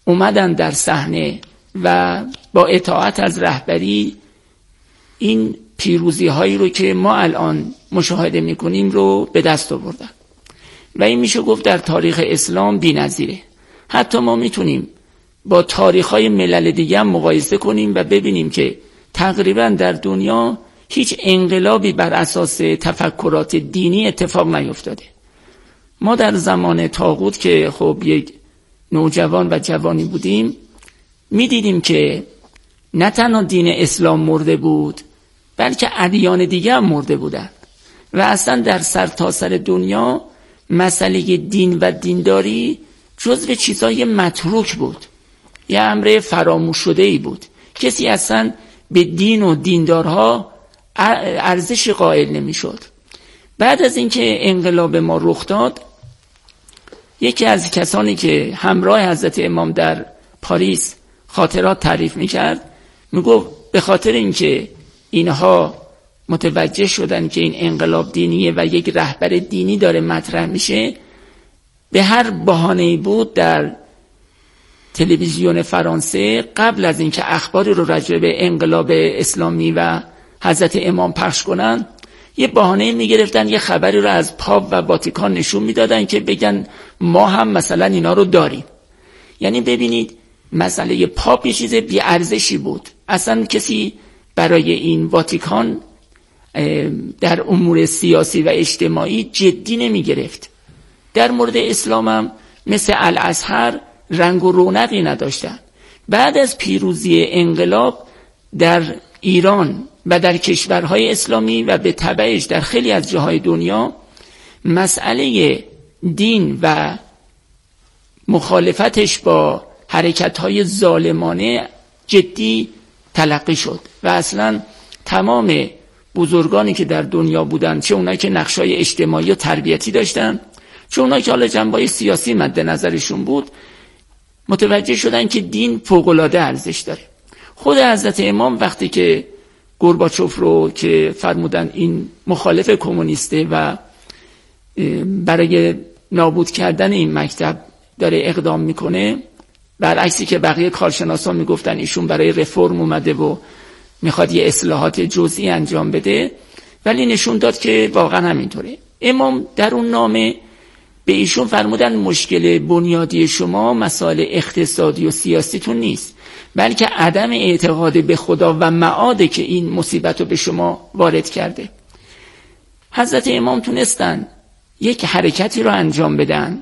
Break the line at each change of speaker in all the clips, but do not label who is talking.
اومدن در صحنه و با اطاعت از رهبری این پیروزی هایی رو که ما الان مشاهده میکنیم رو به دست آوردن و این میشه گفت در تاریخ اسلام بی‌نظیره. حتی ما میتونیم با تاریخ های ملل دیگه هم مقایسه کنیم و ببینیم که تقریبا در دنیا هیچ انقلابی بر اساس تفکرات دینی اتفاق نیفتاده. ما در زمان طاغوت که خب یک نوجوان و جوانی بودیم میدیدیم که نه تنها دین اسلام مرده بود بلکه ادیان دیگه هم مرده بودن و اصلا در سرتاسر دنیا مسئله دین و دینداری جزو چیزای متروک بود، یه امر فراموش شده‌ای بود. کسی اصلا به دین و دیندارها ارزش قائل نمی‌شد. بعد از اینکه انقلاب ما رخ داد، یکی از کسانی که همراه حضرت امام در پاریس خاطرات تعریف می‌کرد میگفت به خاطر اینکه اینها متوجه شدن که این انقلاب دینیه و یک رهبر دینی داره مطرح میشه، به هر بهانه‌ای بود در تلویزیون فرانسه قبل از اینکه اخباری رو راجع به انقلاب اسلامی و حضرت امام پخش کنن یه بهانه میگرفتن، یه خبری رو از پاپ و واتیکان نشون میدادن که بگن ما هم مثلا اینا رو داریم. یعنی ببینید مسئله پاپ یه چیز بی ارزشی بود، اصلا کسی برای این واتیکان در امور سیاسی و اجتماعی جدی نمی گرفت. در مورد اسلام هم مثل الازهر رنگ و رونقی نداشتن. بعد از پیروزی انقلاب در ایران و در کشورهای اسلامی و به تبعش در خیلی از جاهای دنیا مسئله دین و مخالفتش با حرکت‌های ظالمانه جدی تلقی شد و اصلا تمام بزرگانی که در دنیا بودن، چه اونایی که نقشای اجتماعی و تربیتی داشتن چه اونایی که حالا جنبه‌های سیاسی مد نظرشون بود، متوجه شدن که دین فوق‌العاده ارزش داره. خود حضرت امام وقتی که گورباچوف رو که فرمودن این مخالف کمونیسته و برای نابود کردن این مکتب داره اقدام میکنه، برعکسی که بقیه کارشناسان میگفتن ایشون برای رفرم اومده و میخواد یه اصلاحات جزئی انجام بده، ولی نشون داد که واقعا همینطوره. امام در اون نامه به ایشون فرمودن مشکل بنیادی شما مسائل اقتصادی و سیاسیتون نیست، بلکه عدم اعتقاد به خدا و معاده که این مصیبت رو به شما وارد کرده. حضرت امام تونستن یک حرکتی رو انجام بدن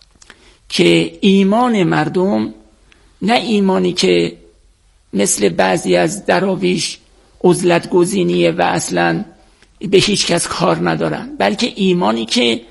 که ایمان مردم، نه ایمانی که مثل بعضی از دراویش عزلت گزینیه و اصلا به هیچ کس کار ندارن، بلکه ایمانی که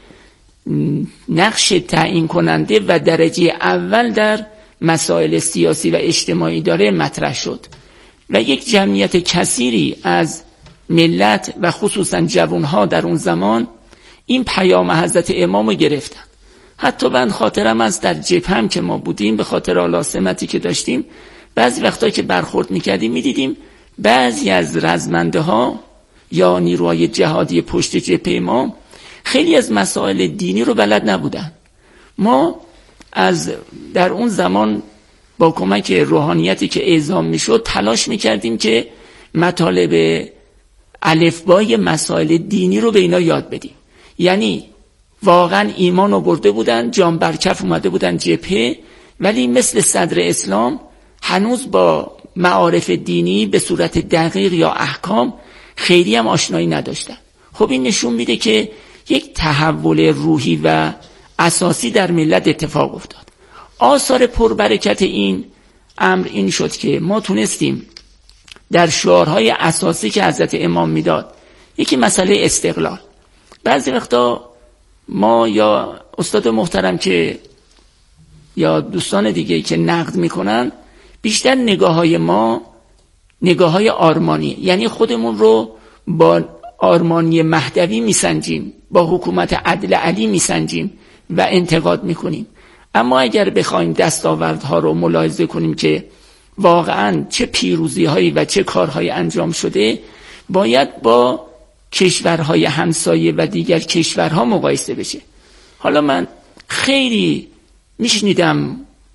نقش تعیین کننده و درجه اول در مسائل سیاسی و اجتماعی داره مطرح شد و یک جمعیت کثیری از ملت و خصوصا جوانها در اون زمان این پیام حضرت امامو گرفتن. حتی من خاطرم از در جبهه که ما بودیم، به خاطر آلاسمتی که داشتیم، بعضی وقتا که برخورد میکردیم میدیدیم بعضی از رزمنده ها یا نیروهای جهادی پشت جبهه ما خیلی از مسائل دینی رو بلد نبودن. ما از در اون زمان با کمک روحانیتی که اعزام میشد تلاش میکردیم که مطالب الفبای مسائل دینی رو به اینا یاد بدیم. یعنی واقعا ایمان رو برده بودن، جان برکف اومده بودن جبهه، ولی مثل صدر اسلام هنوز با معارف دینی به صورت دقیق یا احکام خیلی هم آشنایی نداشتن. خب این نشون میده که یک تحول روحی و اساسی در ملت اتفاق افتاد. آثار پربرکت این امر این شد که ما تونستیم در شعارهای اساسی که حضرت امام میداد، یکی مسئله استقلال. بعضی وقتا ما یا استاد محترم که یا دوستان دیگه که نقد میکنن، بیشتر نگاه‌های ما نگاه‌های آرمانی، یعنی خودمون رو با آرمانی مهدوی میسنجیم، با حکومت عدل علی میسنجیم و انتقاد میکنیم. اما اگر بخوایم دستاوردها رو ملاحظه کنیم که واقعاً چه پیروزی‌هایی و چه کارهایی انجام شده، باید با کشورهای همسایه و دیگر کشورها مقایسه بشه. حالا من خیلی میشنیدم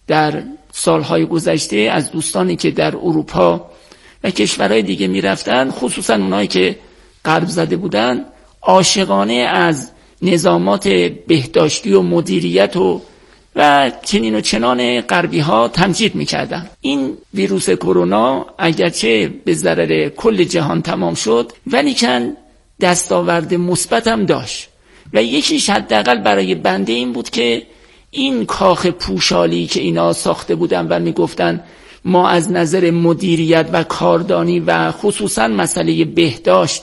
در سالهای گذشته از دوستانی که در اروپا و کشورهای دیگه میرفتن، خصوصا اونایی که غرب زده بودن، عاشقانه از نظامات بهداشتی و مدیریت و چنین و چنان غربی ها تمجید میکردن. این ویروس کرونا اگرچه به ضرر کل جهان تمام شد، ولیکن دستاورد مثبت هم داشت و یکیش حداقل برای بنده این بود که این کاخ پوشالی که اینا ساخته بودن و میگفتن ما از نظر مدیریت و کاردانی و خصوصا مسئله بهداشت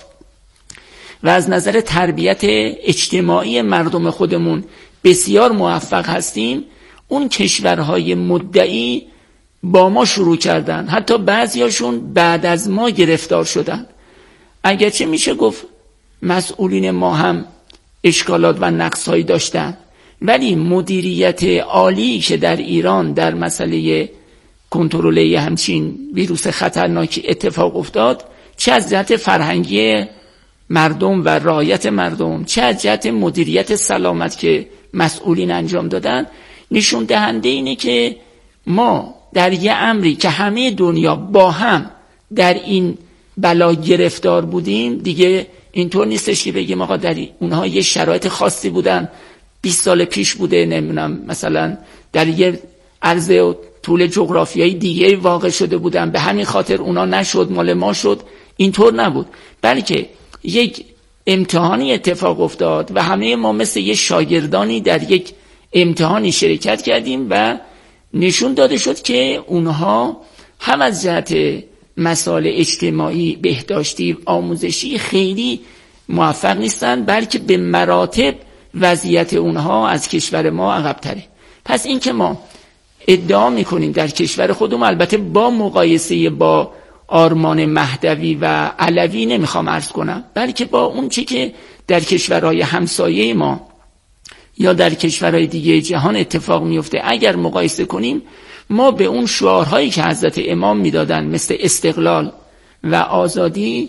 و از نظر تربیت اجتماعی مردم خودمون بسیار موفق هستیم، اون کشورهای مدعی با ما شروع کردن، حتی بعضیاشون بعد از ما گرفتار شدن. اگرچه میشه گفت مسئولین ما هم اشکالات و نقصهایی داشتن، ولی مدیریت عالی که در ایران در مسئله کنترل همچین ویروس خطرناکی اتفاق افتاد، چه از جهت فرهنگی مردم و رعایت مردم، چه از جهت مدیریت سلامت که مسئولین انجام دادن، نشون دهنده اینه که ما در یه امری که همه دنیا با هم در این بلا گرفتار بودیم، دیگه اینطور نیستش که بگیم آقا در اونها یه شرایط خاصی بودن 20 سال پیش بوده، نمیدونم مثلا در یه عرض و طول جغرافیایی دیگه واقع شده بودن، به همین خاطر اونا نشد مال ما شد. اینطور نبود، بلکه یک امتحانی اتفاق افتاد و همه ما مثل یه شاگردانی در یک امتحانی شرکت کردیم و نشون داده شد که اونها هم از جهت مسائل اجتماعی، بهداشتی، آموزشی خیلی موفق نیستن، بلکه به مراتب وضعیت اونها از کشور ما عقب تره. پس این که ما ادعا میکنیم در کشور خودمون، البته با مقایسه با آرمان مهدوی و علوی نمیخوام عرض کنم، بلکه با اون چی که در کشورهای همسایه ما یا در کشورهای دیگه جهان اتفاق میفته اگر مقایسه کنیم، ما به اون شعارهایی که حضرت امام میدادن مثل استقلال و آزادی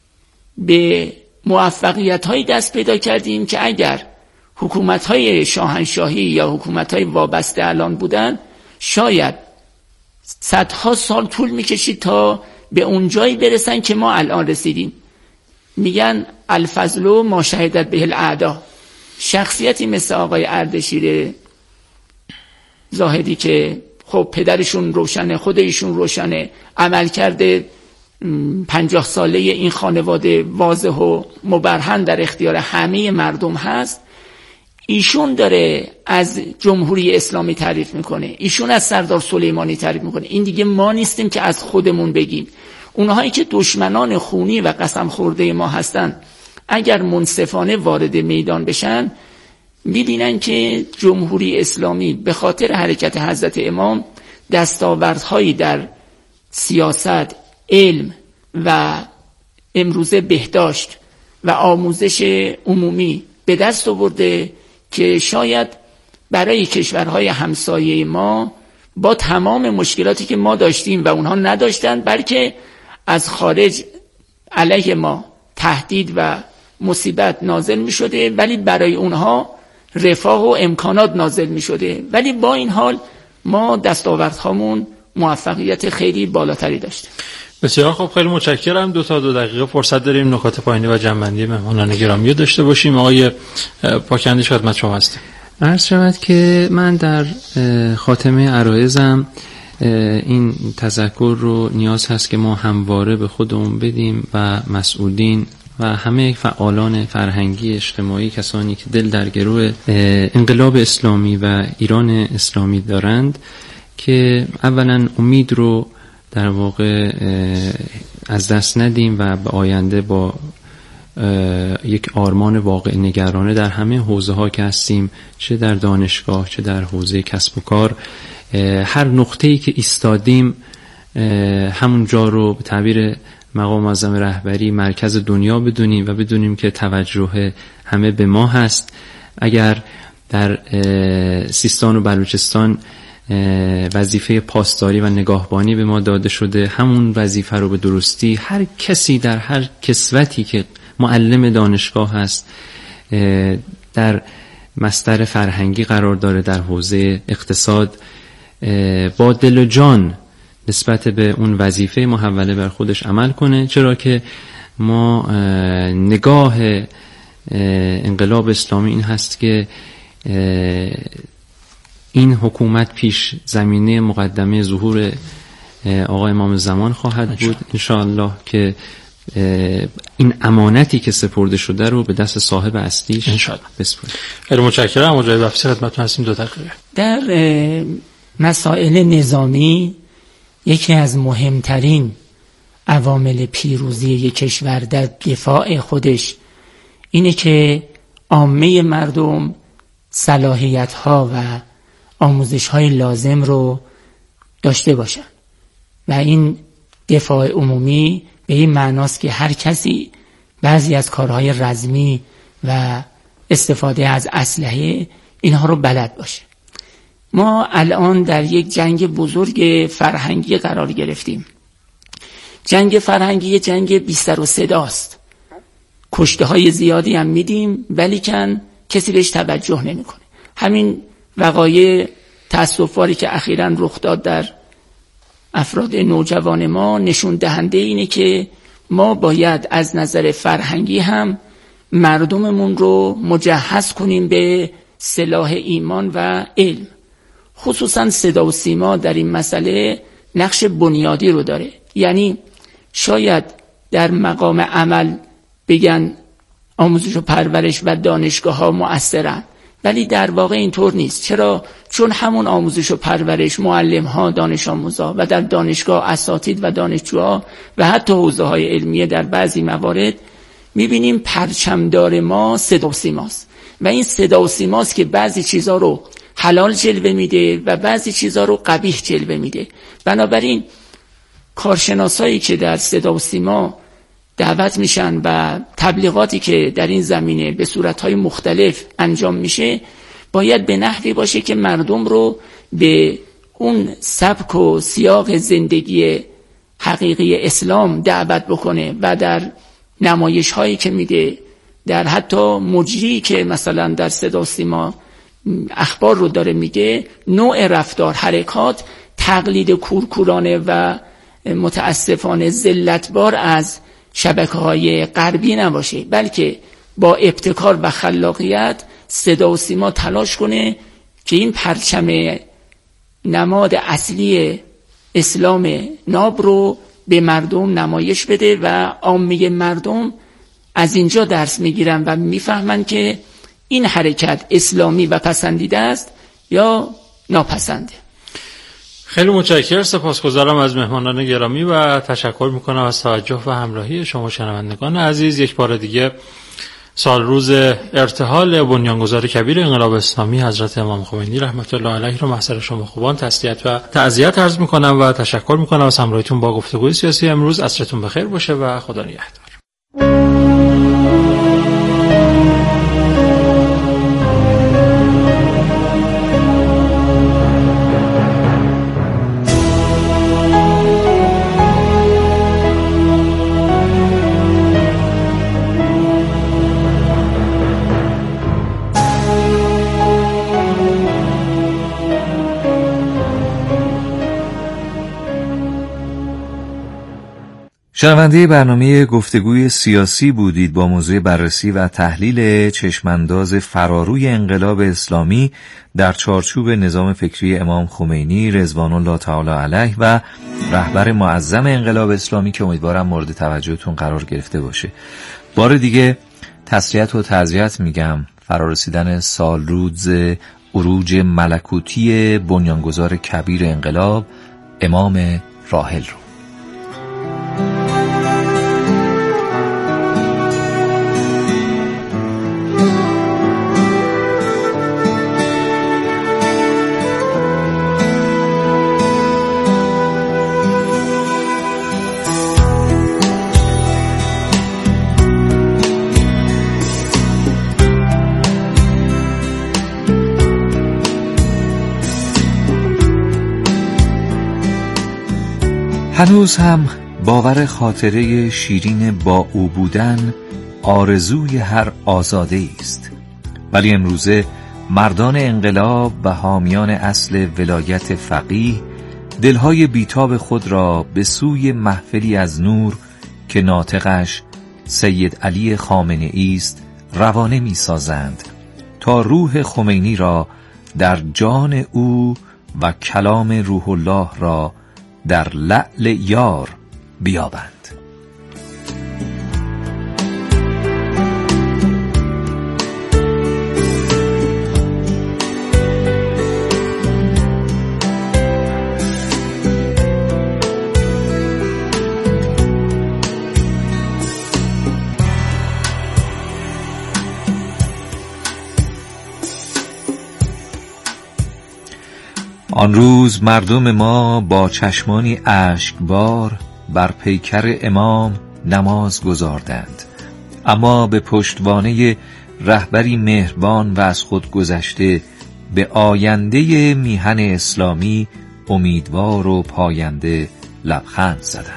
به موفقیت‌های دست پیدا کردیم که اگر حکومت‌های شاهنشاهی یا حکومت‌های وابسته الان بودن، شاید صدها سال طول میکشید تا به اون جایی برسن که ما الان رسیدیم. میگن الفضل ما شهدت به الاعداء. شخصیتی مثل آقای اردشیر زاهدی که خب پدرشون روشنه، خود ایشون روشنه، عمل کرده 50 ساله این خانواده واضح و مبرهن در اختیار همه مردم هست، ایشون داره از جمهوری اسلامی تعریف میکنه، ایشون از سردار سلیمانی تعریف میکنه. این دیگه ما نیستیم که از خودمون بگیم. اونهایی که دشمنان خونی و قسم خورده ما هستن اگر منصفانه وارد میدان بشن، میبینن که جمهوری اسلامی به خاطر حرکت حضرت امام دستاوردهایی در سیاست، علم و امروزه بهداشت و آموزش عمومی به دست آورده که شاید برای کشورهای همسایه ما با تمام مشکلاتی که ما داشتیم و اونها نداشتن، بلکه از خارج علیه ما تهدید و مصیبت نازل می شده، ولی برای اونها رفاه و امکانات نازل می شده، ولی با این حال ما دستاوردهامون موفقیت خیلی بالاتری داشتیم.
بسیار خب، خیلی متشکرم. 2 تا 2 دقیقه فرصت داریم نکات پایانی و جنبندی مهمانان گرامی رو داشته باشیم. آقای پاکندی خدمت شما هستیم.
عرض شود که من در خاتمه عرایزم این تذکر رو نیاز هست که ما همواره به خودمون بدیم و مسئولین و همه فعالان فرهنگی اجتماعی، کسانی که دل در گروه انقلاب اسلامی و ایران اسلامی دارند، که اولا امید رو در واقع از دست ندیم و به آینده با یک آرمان واقع نگرانه در همه حوزه ها که هستیم، چه در دانشگاه چه در حوزه کسب و کار، هر نقطه‌ای که ایستادیم همون جا رو به تعبیر مقام معظم رهبری مرکز دنیا بدونیم و بدونیم که توجه همه به ما هست. اگر در سیستان و بلوچستان وظیفه پاسداری و نگاهبانی به ما داده شده، همون وظیفه رو به درستی هر کسی در هر کسوتی که معلم دانشگاه هست، در مصدر فرهنگی قرار داره، در حوزه اقتصاد با دل و جان نسبت به اون وظیفه محوله بر خودش عمل کنه، چرا که ما نگاه انقلاب اسلامی این هست که این حکومت پیش زمینه مقدمه ظهور آقای امام زمان خواهد بود انشاءالله که این امانتی که سپرده شده رو به دست صاحب اصلیش انشاءالله بسپرد.
خیلی متشکرم. مجاهد وفسی خدمتتون هستیم 2 دقیقه.
در مسائل نظامی یکی از مهمترین عوامل پیروزی یک کشور در دفاع خودش اینه که عامه مردم صلاحیت‌ها و آموزش‌های لازم رو داشته باشن و این دفاع عمومی به این معناست که هر کسی بعضی از کارهای رزمی و استفاده از اسلحه اینها رو بلد باشه. ما الان در یک جنگ بزرگ فرهنگی قرار گرفتیم. جنگ فرهنگی جنگ بی سر و صداست. کشته های زیادی هم میدیم ولیکن کسی بهش توجه نمیکنه. همین وقایع تأسف‌باری که اخیراً رخ داد در افراد نوجوان ما نشون دهنده اینه که ما باید از نظر فرهنگی هم مردممون رو مجهز کنیم به سلاح ایمان و علم. خصوصا صدا و سیما در این مسئله نقش بنیادی رو داره. یعنی شاید در مقام عمل بگن آموزش و پرورش و دانشگاه ها مؤثرن، ولی در واقع اینطور نیست. چرا؟ چون همون آموزش و پرورش، معلم ها، دانش آموزا و در دانشگاه اساتید و دانشجوها و حتی حوزه های علمیه در بعضی موارد میبینیم پرچمدار ما صدا و سیماست و این صدا و سیماست که بعضی چیزا رو حلال جلوه میده و بعضی چیزا رو قبیح جلوه میده. بنابراین کارشناسایی که در صدا و سیما دعوت میشن و تبلیغاتی که در این زمینه به صورتهای مختلف انجام میشه باید به نحوی باشه که مردم رو به اون سبک و سیاق زندگی حقیقی اسلام دعوت بکنه و در نمایش هایی که میده، در حتی مجری که مثلا در صدا و سیما اخبار رو داره میگه، نوع رفتار حرکات تقلید کورکورانه و متاسفانه ذلتبار از شبکه‌های غربی نباشه، بلکه با ابتکار و خلاقیت صدا و سیما تلاش کنه که این پرچم نماد اصلی اسلام ناب رو به مردم نمایش بده و عامه مردم از اینجا درس میگیرن و میفهمن که این حرکت اسلامی و پسندیده است یا ناپسنده.
خیلی متشکرم، سپاسگزارم از مهمانان گرامی و تشکر میکنم از توجه و همراهی شما شنوندگان عزیز. یک بار دیگه سال روز ارتحال بنیانگذار کبیر انقلاب اسلامی حضرت امام خمینی رحمت الله علیه رو محضر شما خوبان تسلیت و تعزیت عرض میکنم و تشکر میکنم از همراهیتون با گفتگوی سیاسی امروز. عصرتون بخیر باشه و خدا نگهدار.
شنونده برنامه گفتگوی سیاسی بودید با موضوع بررسی و تحلیل چشمانداز فراروی انقلاب اسلامی در چارچوب نظام فکری امام خمینی رضوان الله تعالی علیه و رهبر معظم انقلاب اسلامی که امیدوارم مورد توجهتون قرار گرفته باشه. بار دیگه تسلیت و تعزیت میگم فرارسیدن سالروز عروج ملکوتی بنیانگذار کبیر انقلاب امام راحل رو. هنوز هم باور خاطره شیرین با او بودن آرزوی هر آزاده است، ولی امروزه مردان انقلاب و حامیان اصل ولایت فقیه دلهای بیتاب خود را به سوی محفلی از نور که ناطقش سید علی خامنه‌ای است روانه می سازند تا روح خمینی را در جان او و کلام روح الله را در لعل یار بیابند. آن روز مردم ما با چشمانی اشکبار بر پیکر امام نماز گزاردند، اما به پشتوانه رهبری مهربان و از خود گذشته به آینده میهن اسلامی امیدوار و پاینده لبخند زدند.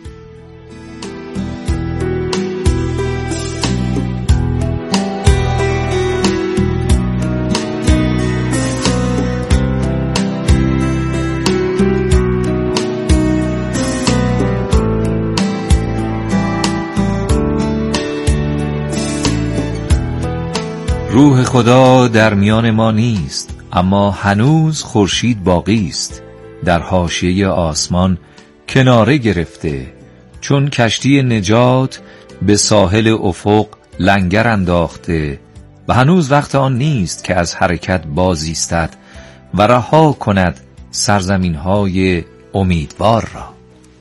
روح خدا در میان ما نیست، اما هنوز خورشید باقی است، در حاشیه آسمان کناره گرفته، چون کشتی نجات به ساحل افق لنگر انداخته و هنوز وقت آن نیست که از حرکت بازایستد و رها کند سرزمین‌های امیدوار را.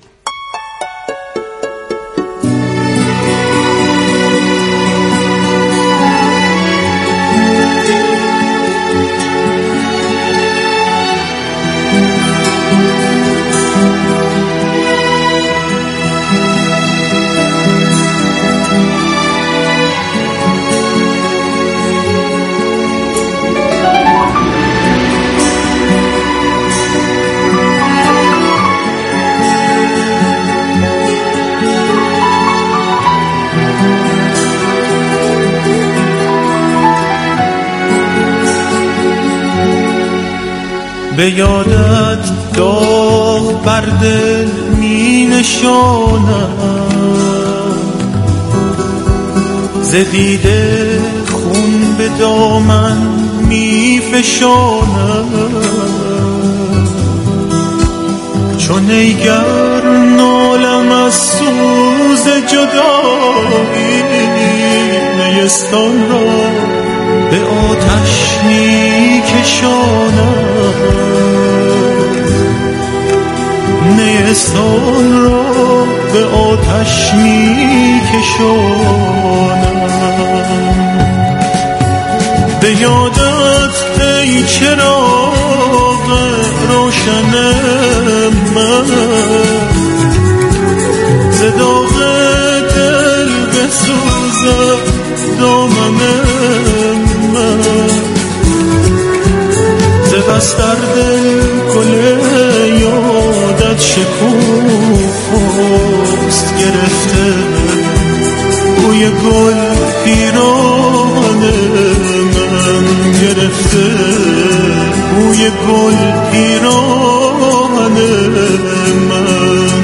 به یادت داغ بر دل می نشانم، ز دیده خون به دامن می فشانم، چون ایگر نالم از سوز جدایی، نیستان را به آتش می کشانم، نیستان را به آتش می کشانم. به یادت ای چراغ روشن من، ز داغ دل بسوزد دامن من، ز بس در دل گل یادت شکوفاست گرفته، بوی گل پیراهن من گرفته، بوی گل پیراهن من.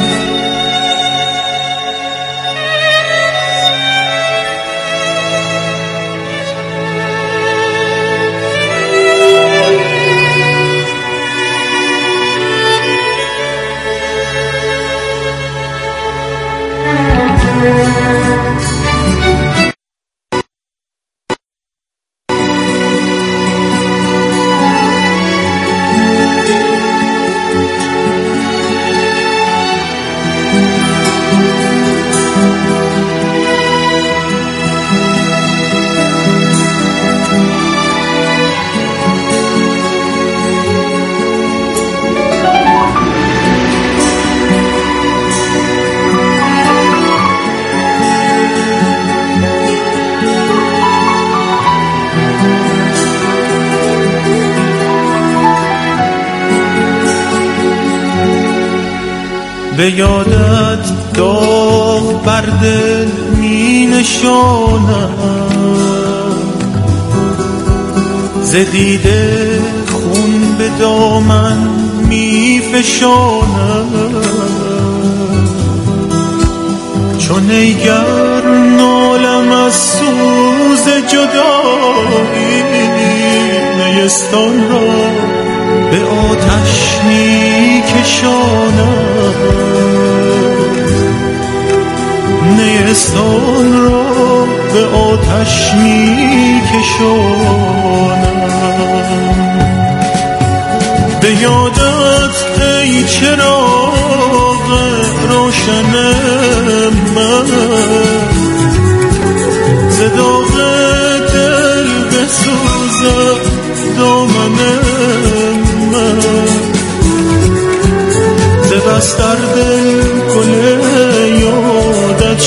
به یادت داغ بر دل می نشانم، ز دیده خون به دامن می فشانم، چون ایگر نالم از سوز جدایی، نیستان را به آتش می کشانم، نیستان را به آتش می کشانم. به یادت ای چراغ روشن من، ز داغ دل بسوزد دامن من، ز بستر دل گل یادت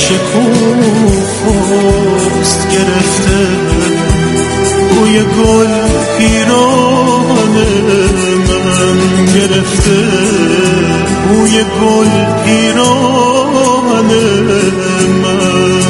شکوفاست گرفته، بوی گل پیران من گرفته، بوی گل پیران من.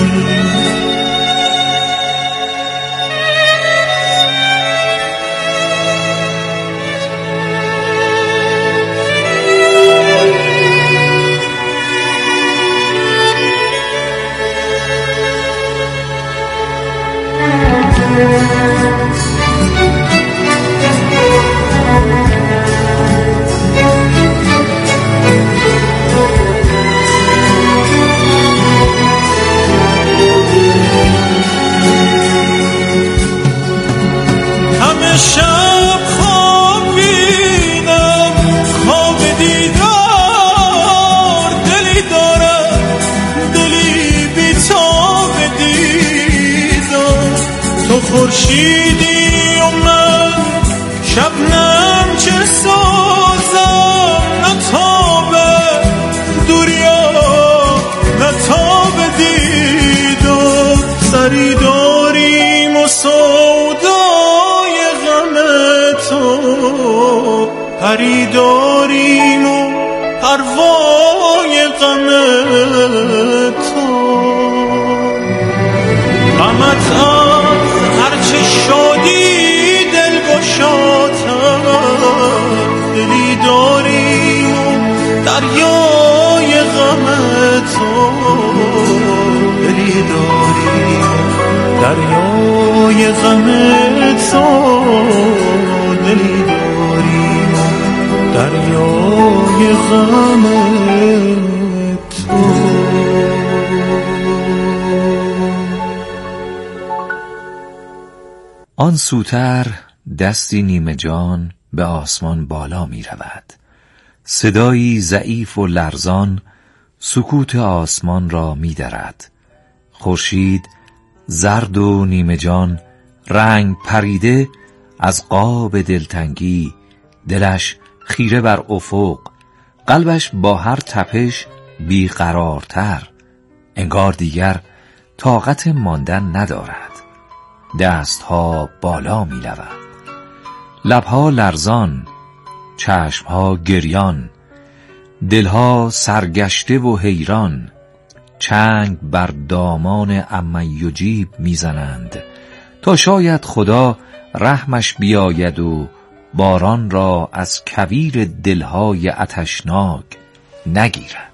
خورشیدی و من شبنم چه سازم، نه تاب دوریا نه تاب دیدار، سری داریم و سودای غم تو، پری داریم و پروای غم تو. غمت هرچه شادی دل گشاتم، دلی داریم و دریای غم تو، دلی داریم دریای غم تو، دلی داریم دریای غم تو.
آن سوتر دستی نیمه جان به آسمان بالا می رود، صدایی ضعیف و لرزان سکوت آسمان را می درد. خورشید زرد و نیمه جان رنگ پریده از قاب دلتنگی، دلش خیره بر افق، قلبش با هر تپش بیقرارتر، انگار دیگر طاقت ماندن ندارد. دستها بالا می رود، لبها لرزان، چشمها گریان، دلها سرگشته و حیران، چنگ بر دامان عمن یجیب می زنند تا شاید خدا رحمش بیاید و باران را از کویر دلهای آتشناک نگیرد.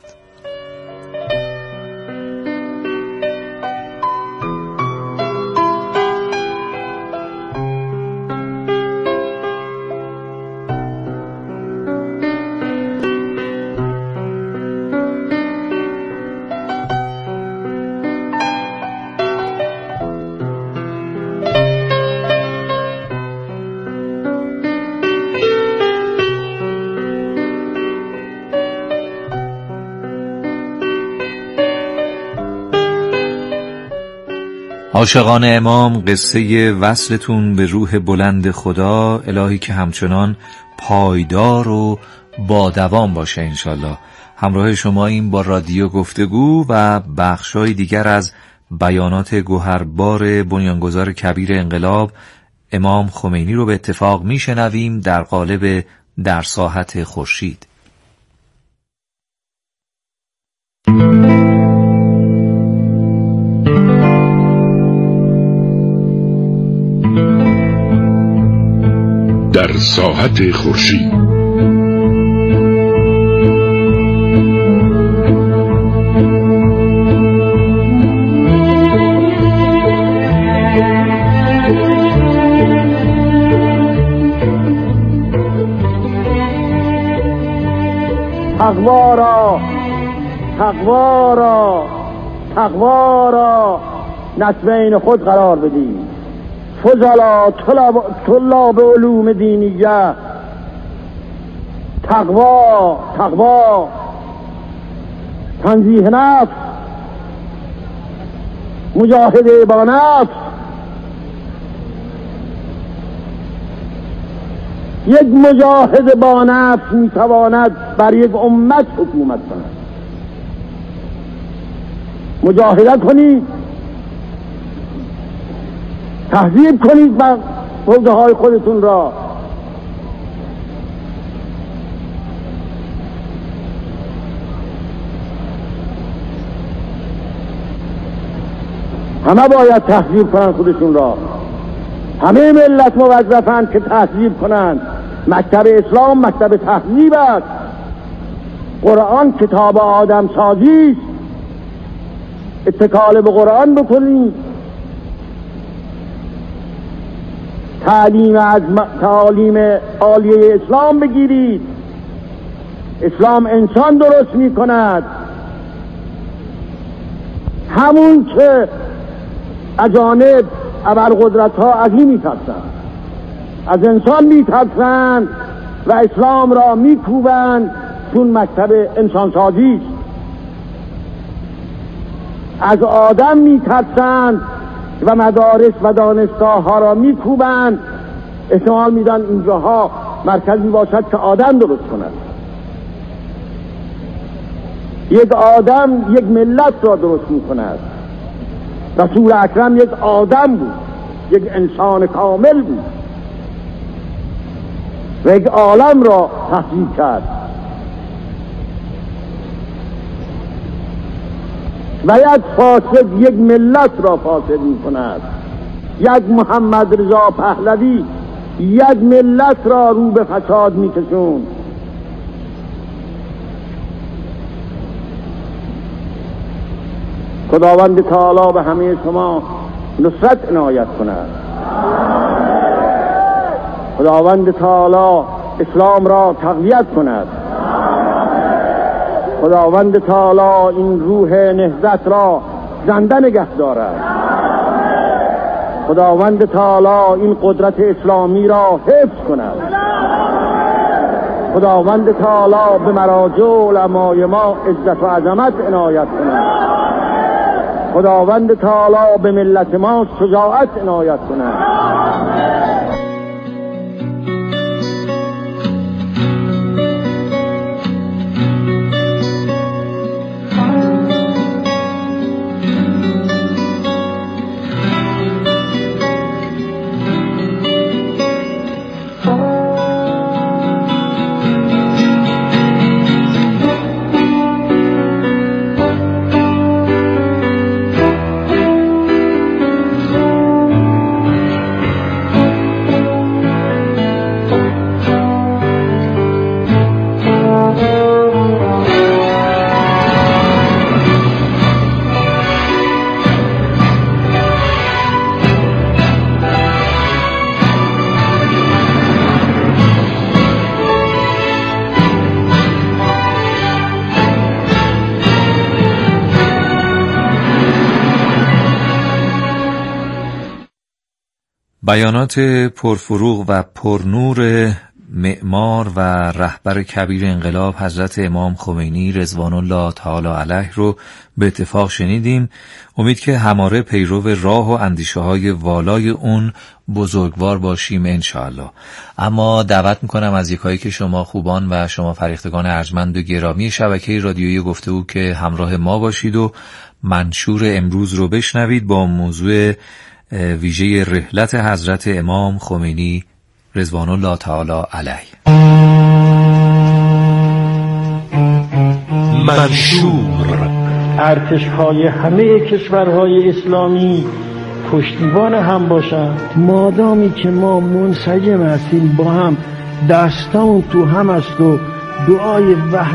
عاشقان امام، قصه وصلتون به روح بلند خدا الهی که همچنان پایدار و با دوام باشه انشالله. همراه شما این با رادیو گفتگو و بخشای دیگر از بیانات گوهربار بنیانگذار کبیر انقلاب امام خمینی رو به اتفاق میشنویم در قالب در ساحت خورشید.
ساحت خورشید.
تقوا را نسبین خود قرار بدید. فضلا طلاب علوم دینیه، تقوا تنزیه نفس، مجاهده با نفس. یک مجاهد با نفس میتواند بر یک امت حکومت کند. مجاهدت کنید، تهذیب کنید بر حوزه های خودتون را. همه باید تهذیب کنند خودشون را. همه ملت موظفند که تهذیب کنند. مکتب اسلام مکتب تهذیب است. قرآن کتاب آدم سازی است. اتکال به قرآن بکنید. تعلیم عالیه اسلام بگیرید. اسلام انسان درست می کند. همون که اجانب ابرقدرت ها از این می ترسند، از انسان می ترسند و اسلام را می کوبند، چون مکتب انسان سازی است. از آدم می ترسند و مدارس و دانشگاه ها را می کوبند. احتمال میدن اینجاها مرکزی باشد که آدم درست کند. یک آدم یک ملت را درست می کند. رسول اکرم یک آدم بود، یک انسان کامل بود و یک عالم را تهذیب کرد. و یک فاسد یک ملت را فاسد می کند. یک محمد رضا پهلوی یک ملت را رو به فساد می کشوند. خداوند تعالی به همه شما نصرت عنایت کند. خداوند تعالی اسلام را تقویت کند. خداوند تعالی این روح نهضت را زنده نگه دارد. خداوند تعالی این قدرت اسلامی را حفظ کند. خداوند تعالی به مراجع علمای ما عزت و عظمت عنایت کند. خداوند تعالی به ملت ما شجاعت عنایت کند.
بیانات پرفروغ و پرنور معمار و رهبر کبیر انقلاب حضرت امام خمینی رضوان الله تعالی علیه رو به اتفاق شنیدیم. امید که هماره پیرو راه و اندیشه های والای اون بزرگوار باشیم انشاءالله. اما دعوت میکنم از یکایی که شما خوبان و شما فریختگان ارجمند و گرامی شبکه رادیویی گفتگو که همراه ما باشید و منشور امروز رو بشنوید با موضوع ویژه رحلت حضرت امام خمینی رضوان الله تعالی علیه.
منشور ارتش‌های همه کشورهای اسلامی پشتیبان هم باشن. مادامی که ما منسجم هستیم با هم، دستامون تو هم است و دعای